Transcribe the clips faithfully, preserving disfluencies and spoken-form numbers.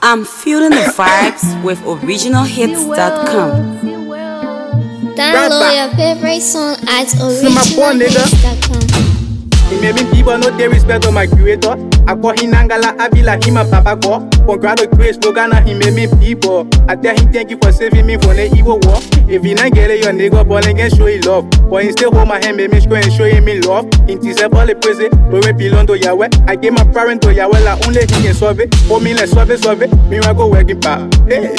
I'm feeling the vibes with original hits dot com. Download your favorite song at original hits dot com. He made me people no they respect on my creator. I call him Nangala, I be like him a papa go. Congrats to grace, slogan, he made me people. I tell him thank you for saving me from the evil war. If he not get it, your nigga born again show you love. But he still hold my hand, make me scream and show him me love. In this all the praise, but we belong to Yahweh. I gave my parent to Yahweh, like only he can solve it. For me, let's solve it, solve it. Me I go working back. Hey.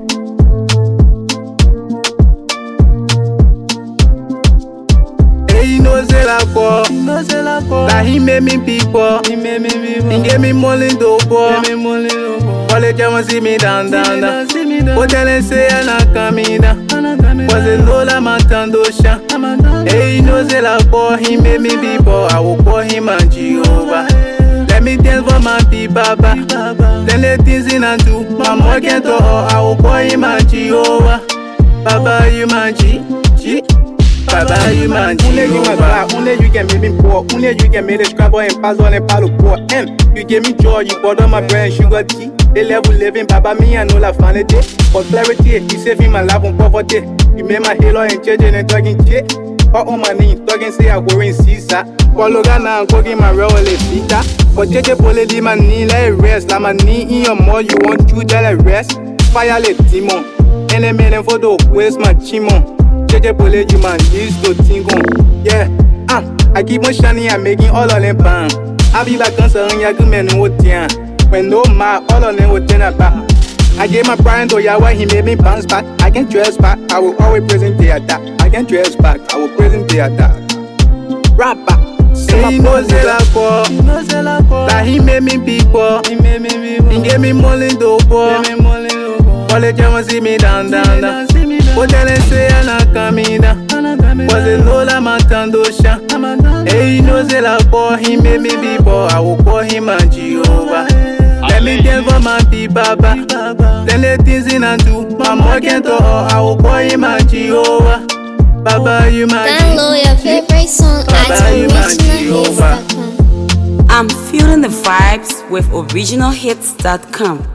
He knows it like what, like he made me people. He made me people. He gave me money to pour. All the time see me down, down, down. Hotel and say I'm not coming down. Was it Lola Matandosha? Hey, he knows it like what, he made me people. I will call him and Jehovah. Let me dance for my people, Baba. Then the things in and do. I'm working to all. I will call him and Jehovah. Baba, you man G, G. Baba, you man, only you my black, only you can make me poor, only you can make the scrabble and pass on and paddle poor. M, you gave me joy, you bought my brain, sugar tea. They level living, Baba, me, I know la vanity. For clarity, you saving my life on poverty. You made my halo and changing and talking shit. All on my knee, talking say I go in Caesar. For Logana and cooking my real fita. For J J Pole, leave my knee, let it rest. Like my knee in your mouth, you want you to let rest. Fire, let Timon. And a man for the waste my chimon. J J Pole, you man, use to tingle. Yeah, ah, I keep on shining and making all of them bang. I be back on some young men who would when no ma, all of them would turn back. I gave my pride to Yahweh, he made me bounce back. I can dress back, I will always present the attack. I can dress back, I will present the attack. Rapper, say he knows it like what, that he made me people. He made me people. He gave me money to pour. All the time see me down, down, down. Hotel and say I'm not coming down. Was it Lola Matandosha? Hey, he knows it like boy, he made me people. I will call him and Jehovah. Let me dance for my people, Baba. Then the things in and do. I'm working to all. I will call him and Jehovah. Baba, you man. Download your favorite song at original hits dot com. I'm feeling the vibes with original hits dot com.